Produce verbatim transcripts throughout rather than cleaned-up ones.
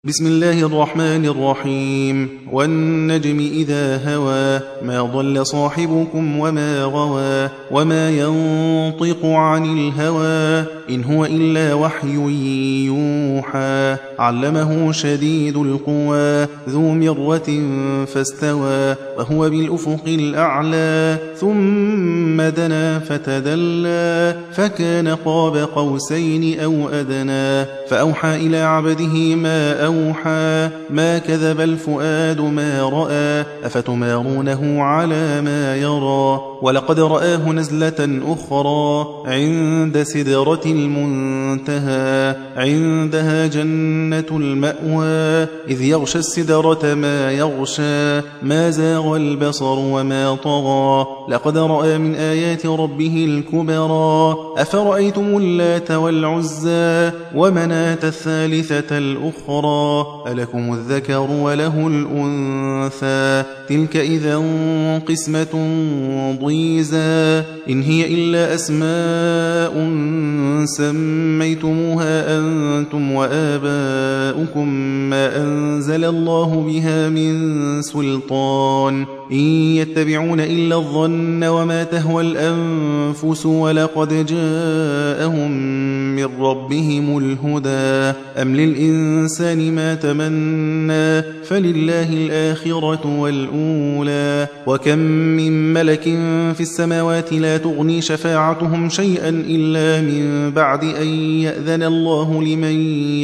بسم الله الرحمن الرحيم والنجم إذا هوى ما ضل صاحبكم وما غوى وما ينطق عن الهوى إن هو إلا وحي يوحى علمه شديد القوى ذو مرة فاستوى وهو بالأفق الأعلى ثم دنا فتدلى فكان قاب قوسين أو أدنى فأوحى إلى عبده ما أوحى ما كذب الفؤاد ما رأى أفتمارونه على ما يرى ولقد رآه نزلة أخرى عند سدرة المنتهى عندها جنة المأوى إذ يغشى السدرة ما يغشى ما زاغ البصر وما طغى لقد رأى من آيات ربه الكبرى أفرأيتم اللات والعزى ومناة الثالثة الأخرى ألكم الذكر وله الأنثى تلك إذا قسمة ضيزى إن هي إلا أسماء سميتموها أنتم وآباؤكم ما أنزل الله بها من سلطان إن يتبعون إلا الظن وما تهوى الأنفس ولقد جاءهم من ربهم الهدى أم للإنسان ما تمنى فلله الآخرة والأولى وكم من ملك في السماوات لا تغني شفاعتهم شيئا إلا من بعد أن يأذن الله لمن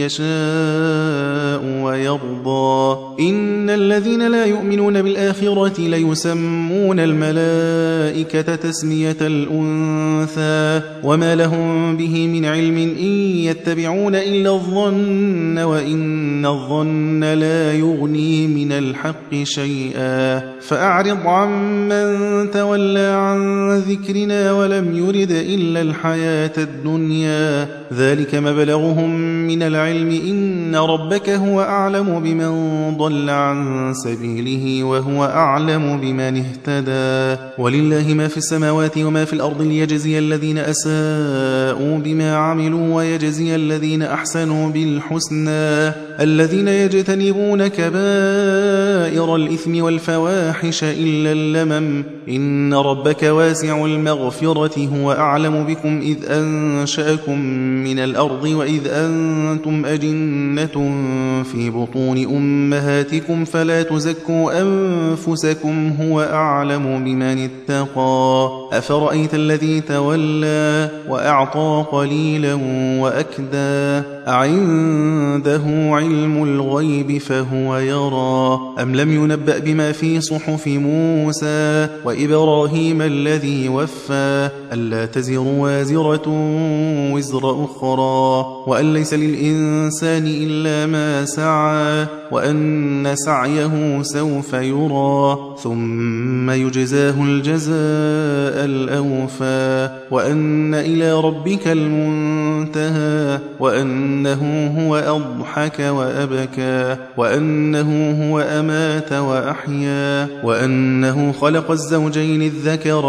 يشاء ويرضى إن الذين لا يؤمنون بالآخرة ليسمون الملائكة تسمية الأنثى وما لهم به من علم إن يتبعون إلا الظن وإن الظن لا يغني من الحق شيئا فأعرض عمن تولى عن ذكرنا ولم يرد إلا الحياة الدنيا ذلك مبلغهم من العلم إن ربك هو أعلم بمن ضل عن سبيله وهو أعلم بمن اهتدى ولله ما في السماوات وما في الأرض ليجزي الذين أساءوا بما عملوا ويجزي الذين أحسنوا بالحسنى الذين يجتنبون كبائر الإثم والفواحش إلا اللمم إن ربك واسع المغفرة هو أعلم بكم إذ أنشأكم من الأرض وإذ أنتم أجنة في بطون أمهاتكم فلا تزكوا أنفسكم هو أعلم بمن اتقى أفرأيت الذي تولى وأعطى قليلا وأكدى أعنده علم الغيب فهو يرى أم لم ينبأ بما في صحف موسى وإبراهيم الذي وفى ألا تزر وازرة وزر أخرى وأن ليس للإنسان إلا ما سعى وأن سعيه سوف يرى ثم يجزاه الجزاء الأوفى وأن إلى ربك المنتهى وأنه هو أضحك وأبكى وأنه هو أمات وأحيا وأنه خلق الزوجين الذكر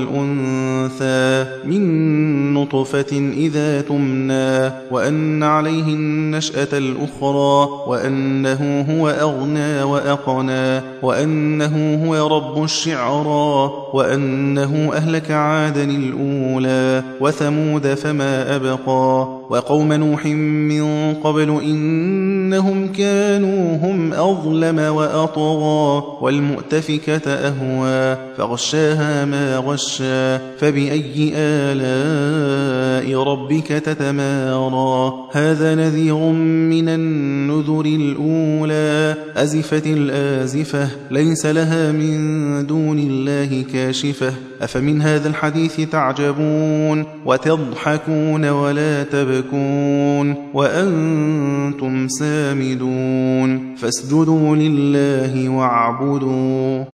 والأنثى من نطفة إذا تمنى وأن عليه النشأة الأخرى وأنه هو أغنى وأقنى وأنه هو رب الشعرى وأنه أهلك عادا الأولى وثمود فما أبقى وقوم نوح من قبل إنهم كانوا هم أظلم وأطغى والمؤتفكة أهوى فغشاها ما غشى فبأي آلاء ربك تتمارى هذا نذير من النذر الأولى أزفت الآزفة ليس لها من دون الله كاشفة أفمن هذا الحديث تعجبون وتضحكون ولا تبكون وأنتم سامدون فاسجدوا لله واعبدوا